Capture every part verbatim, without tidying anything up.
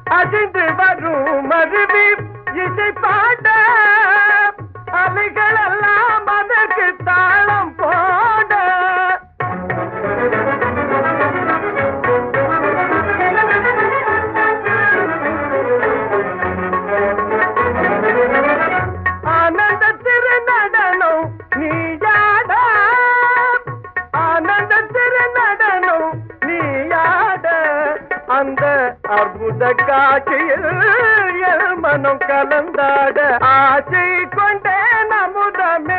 அதிர்ந்து வரும் அருவி இசை பாட அவைகள் எல்லாம் அதற்கு தாளம் போட ஆனந்த திருநடனம் நீயாட ஆனந்த திருநடனம் நீயாட அந்த அற்புத காட்சியில் என் மனம் கலந்தாட ஆசை கொண்டே நமுதமே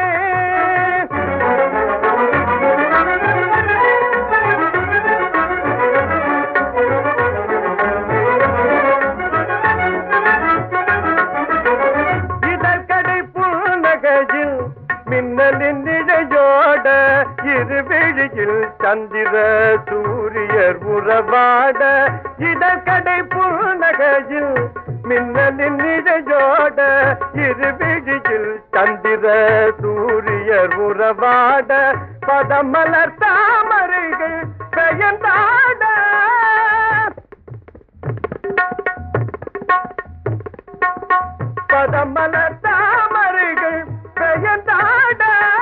இதற்கடை புன்னகையில் மின்னலின் நிலையோட இருவிழியில் சந்திர சூரியர் உறவாட இதற்கடை புன்னகையில் மின்னலின் நிலையோட இருவிழியில் சந்திர சூரியர் உறவாட பதமலர் தாமரைகள் பெயர்ந்தாட பதமலர் தாமரைகள் பெயர்ந்தாட